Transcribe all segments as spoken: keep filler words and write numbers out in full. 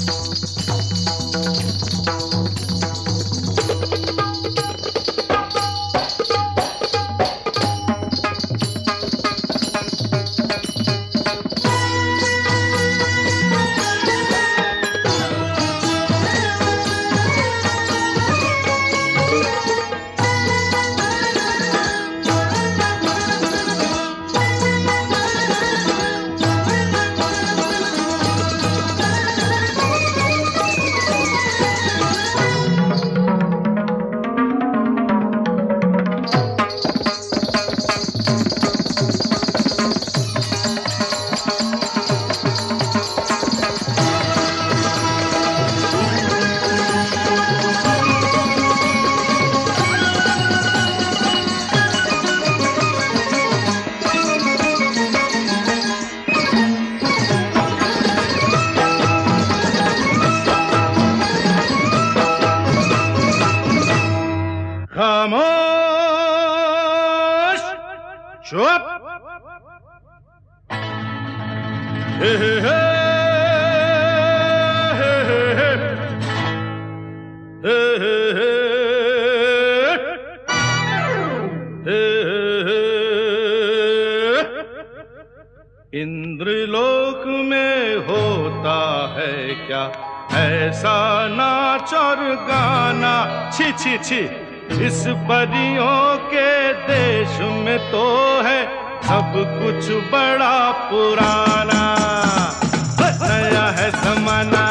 इंद्रलोक में होता है क्या ऐसा नाच और गाना, छी छी छी इस परियों के देश में तो है सब कुछ बड़ा पुराना। नया है जमाना,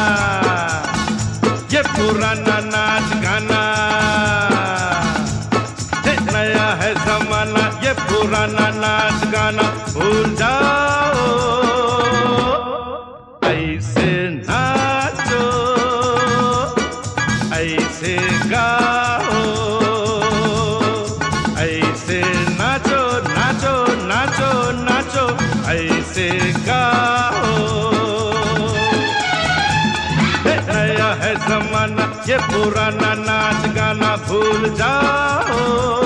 ये पुराना नाच गाना। नया है जमाना, ये पुराना नाच गाना। भूल जाओ, ऐसे नाचो, ऐसे गाओ, ऐसे नाचो नाचो नाचो नाचो, ऐसे गाओ। नया है जमाना, ये पुराना नाच गाना। भूल जाओ,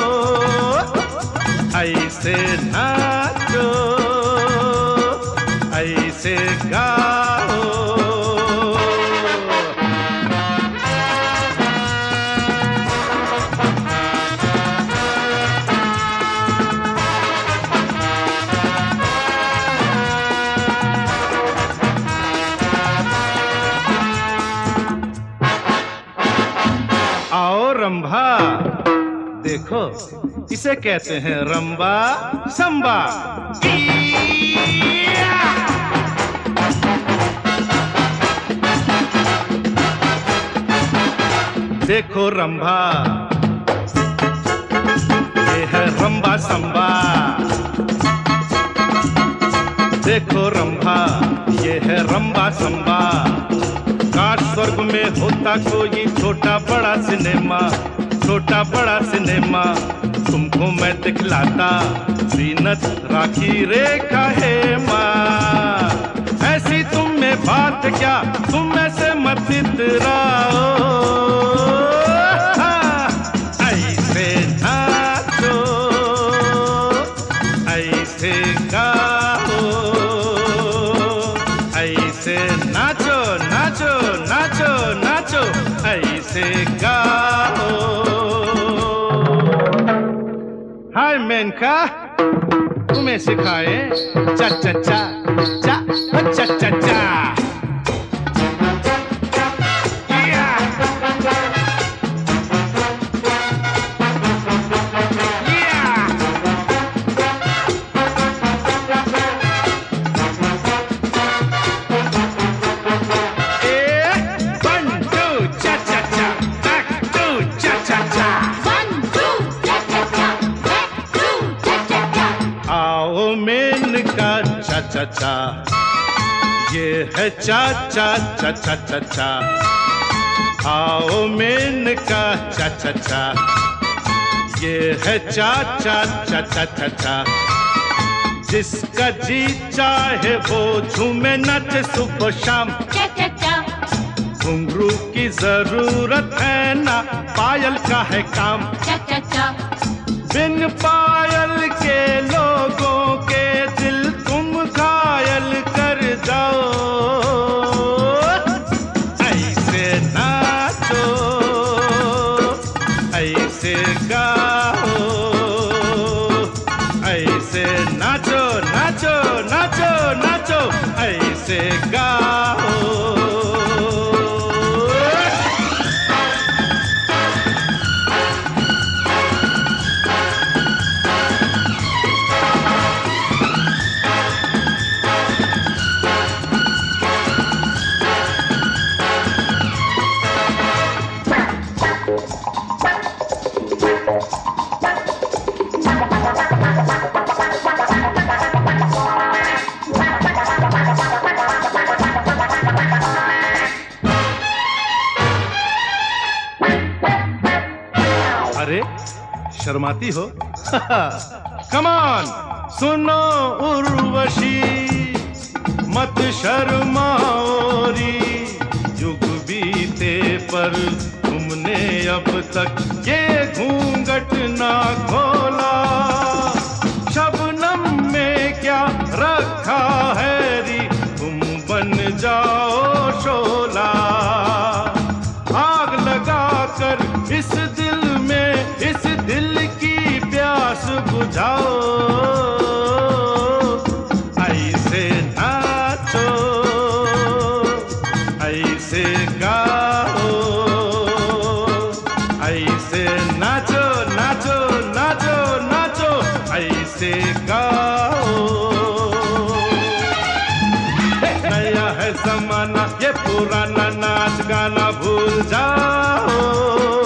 ऐसे नाचो, ऐसे गाओ। आओ रंभा, देखो इसे कहते हैं रंबा संबा। देखो रंभा, ये है रंबा संबा। देखो रंभा, ये है रंबा संबा। काश स्वर्ग में होता कोई छोटा बड़ा सिनेमा, छोटा बड़ा सिनेमा। तुमको मैं दिखलाता जीनत राखी रेखा है माँ। ऐसी तुम में बात क्या, तुम ऐसे मत इतराओ। ऐसे नाचो, ऐसे गाओ, ऐसे नाचो नाचो नाचो नाचो, ऐसे गाओ। हाय मेनका, तुम्हें सिखाए चा चा चा चा चा चा चा। चा चा, ये है चा चा चा चा चा चा। आओ मेनका चा चा चा, ये है चा चा चा चा चा चा। जिसका जी चाहे वो झूमे नाचे सुबह शाम। घुंघरू की जरूरत है ना, पायल का है काम। बिन पायल के लोगों के दिल तुम घायल कर जाओ। ऐसे गाओ। अरे शर्माती हो? कमान सुनो उर्वशी, मत शर्माओरी। युग बीते पर तुमने अब तक ये घूंघट ना खोला। शबनम में क्या रखा है री, तुम बन जाओ शोला। आग लगा कर इस दिल में, इस दिल की प्यास बुझाओ। ऐसे नाचो, ऐसे गाओ, ऐसे नाचो नाचो नाचो नाचो, ऐसे गाओ। नया है जमाना, ये पुराना नाच गाना भूल जाओ।